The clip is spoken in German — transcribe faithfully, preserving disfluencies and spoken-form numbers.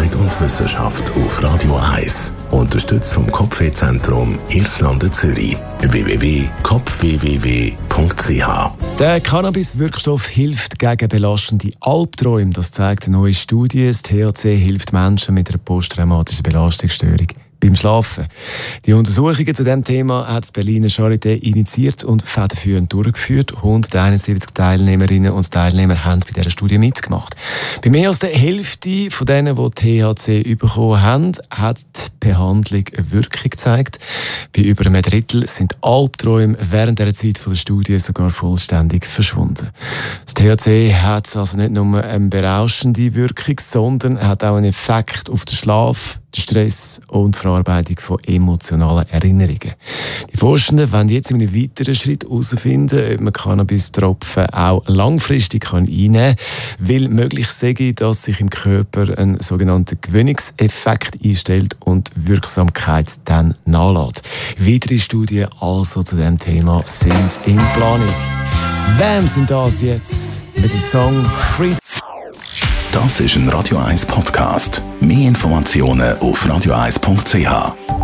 Gesundheit und Wissenschaft auf Radio eins. Unterstützt vom Kopfwehzentrum Irlande Zürich. w w w punkt kopf w w w punkt c h. Der Cannabis-Wirkstoff hilft gegen belastende Albträume. Das zeigt eine neue Studie. Das T H C hilft Menschen mit einer posttraumatischen Belastungsstörung beim Schlafen. Die Untersuchungen zu diesem Thema hat das Berliner Charité initiiert und federführend durchgeführt. hunderteinundsiebzig Teilnehmerinnen und Teilnehmer haben bei dieser Studie mitgemacht. Bei mehr als der Hälfte von denen, die T H C bekommen haben, hat die Behandlung eine Wirkung gezeigt. Bei über einem Drittel sind Albträume während der Zeit der Studie sogar vollständig verschwunden. Das T H C hat also nicht nur eine berauschende Wirkung, sondern hat auch einen Effekt auf den Schlaf, den Stress und die Verarbeitung von emotionalen Erinnerungen. Die Forschenden wollen jetzt in einem weiteren Schritt herausfinden, ob man Cannabis-Tropfen auch langfristig einnehmen kann, weil möglich sei, dass sich im Körper ein sogenannter Gewöhnungseffekt einstellt und Wirksamkeit dann nachlässt. Weitere Studien also zu diesem Thema sind in Planung. Wem sind das jetzt mit dem Song Freedom? Das ist ein Radio eins Podcast. Mehr Informationen auf radio eins punkt c h.